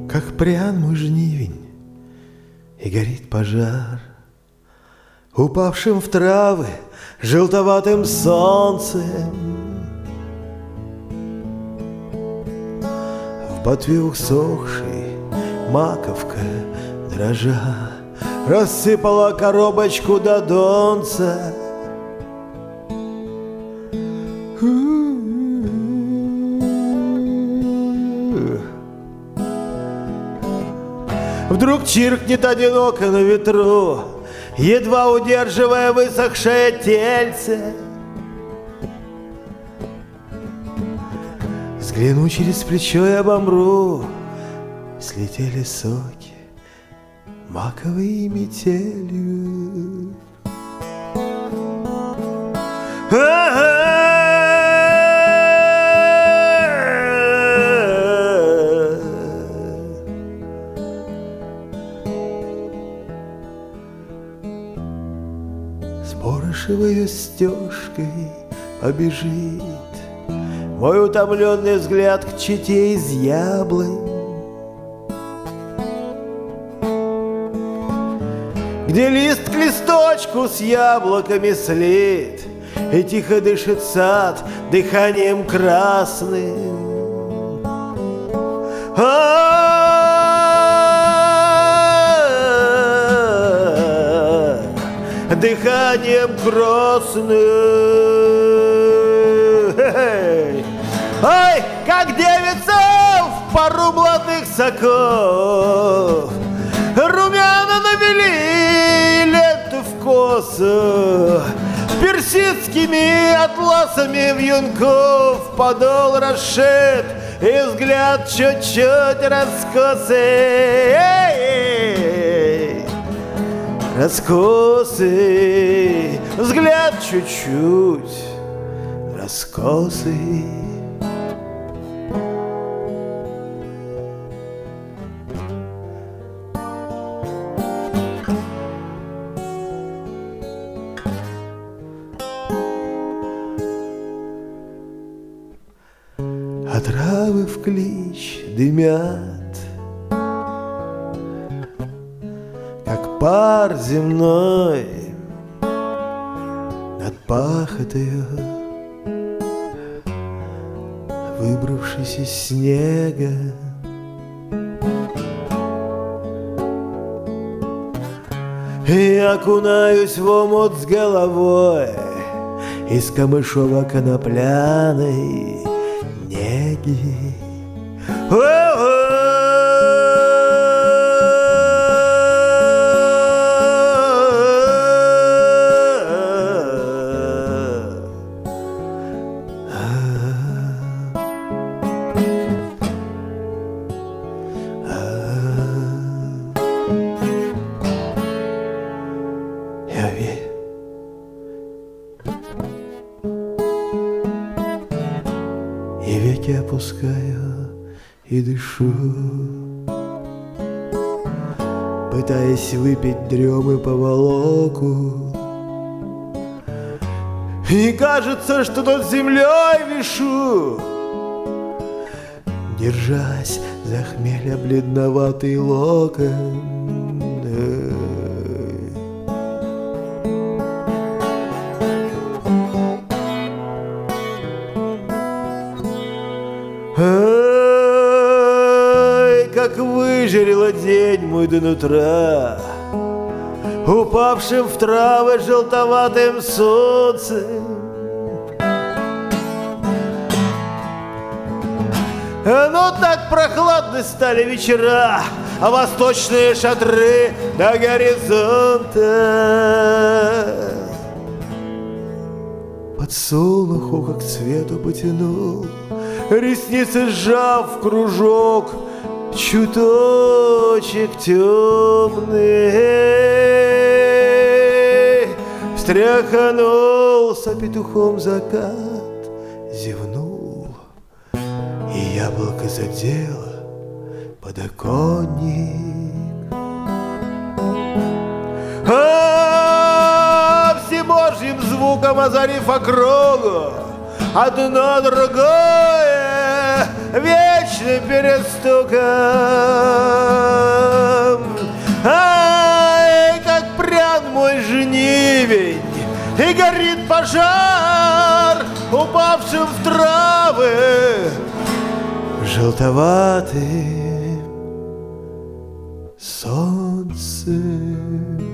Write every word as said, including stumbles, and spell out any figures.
Как прян мой жнивень, и горит пожар, упавшим в травы желтоватым солнцем. В ботве усохшей маковка дрожа рассыпала коробочку до донца. Вдруг чиркнет одиноко на ветру, едва удерживая высохшее тельце. Взгляну через плечо и обомру, слетели соки маковой метелью. Спорошевой стежкой побежит мой утомленный взгляд к чете из яблонь, где лист к листочку с яблоками слит, и тихо дышит сад дыханием красным. Дыханием красным. Ой, как девица в пару молодых соков, румяна навели лето в косу, персидскими атласами вьюнков подол расшит, и взгляд чуть-чуть раскосый. Раскосый, взгляд чуть-чуть раскосый. А травы в клич дымят, как пар земной над пахотою, выбравшись из снега. И окунаюсь в омут с головой из камышово-конопляной неги. И веки опускаю и дышу, пытаясь выпить дремы поволоку. И кажется, что над землей вишу, держась за хмеля бледноватый локон. Ай, как выжарила день мой до нутра, упавшим в травы желтоватым солнцем. Но так прохладны стали вечера, а восточные шатры до горизонта. Подсолнуху как цвету потянул, ресницы сжав в кружок, чуточек темный. Встряханулся петухом закат, зевнул, и яблоко задело подоконник. А всебожьим звуком озарив округу, одно другое вечным перестуком. Ай, как прян мой жнивень, и горит пожар, упавшим в травы желтоватым солнцем.